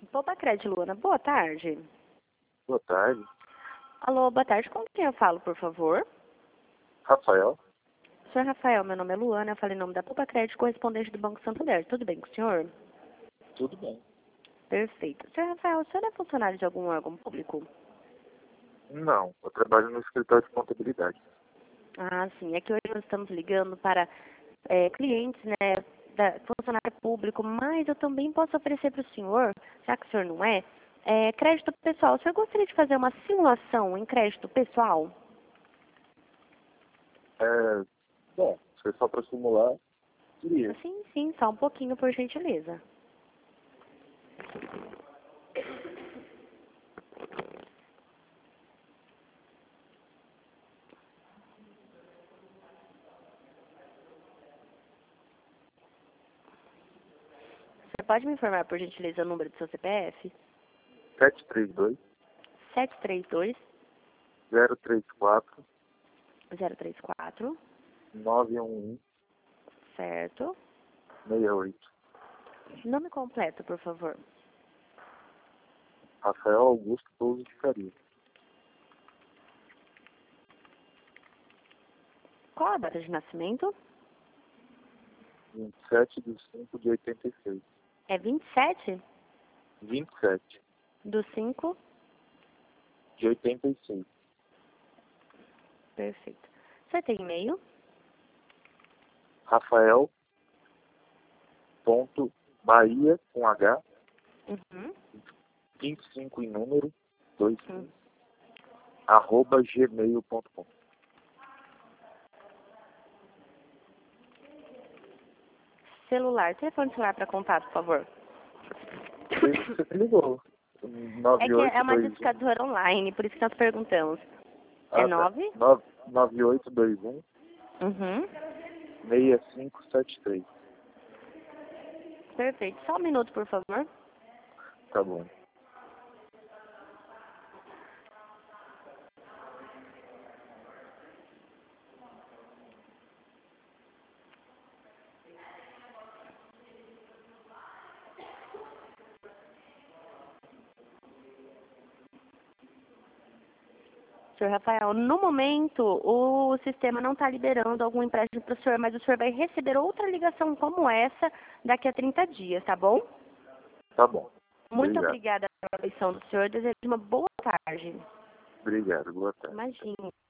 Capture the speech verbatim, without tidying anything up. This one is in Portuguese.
Poupa Crédito, Luana. Boa tarde. Boa tarde. Alô, boa tarde. Com quem eu falo, por favor? Rafael? Senhor Rafael, meu nome é Luana. Eu falo em nome da Poupa Crédito, correspondente do Banco Santander. Tudo bem com o senhor? Tudo bem. Perfeito. Senhor Rafael, o senhor é funcionário de algum órgão público? Não, eu trabalho no escritório de contabilidade. Ah, sim. É que hoje nós estamos ligando para é, clientes, né, da funcionário público, mas eu também posso oferecer para o senhor, já que o senhor não é, é, crédito pessoal. O senhor gostaria de fazer uma simulação em crédito pessoal? É, bom, se é só para simular, queria. Sim, sim, só um pouquinho, por gentileza. Você pode me informar, por gentileza, o número do seu C P F? sete três dois, sete três dois, zero três quatro, zero três quatro, nove um um, certo? seis oito. Nome completo, por favor. Rafael Augusto Pouso de Faria. Qual a data de nascimento? vinte e sete de cinco de oitenta e seis. É vinte e sete vinte e sete do cinco. de oitenta e seis. Perfeito. Você tem e-mail? Rafael ponto Bahia com H, Uhum. vinte e cinco em número, dois Hum. arroba gmail ponto com. Celular. Telefone celular para contato, por favor. Você me ligou. É que é uma nove oito dois um. discadora online, por isso que nós perguntamos. É Ah, tá. nove? nove oito dois um, Uhum. seis cinco sete três. Perfeito. Só um minuto, por favor. Tá bom. Senhor Rafael, no momento, o sistema não está liberando algum empréstimo para o senhor, mas o senhor vai receber outra ligação como essa daqui a trinta dias, tá bom? Tá bom. Muito Obrigado. obrigada pela atenção do senhor. Desejo uma boa tarde. Obrigado. Boa tarde. Imagina.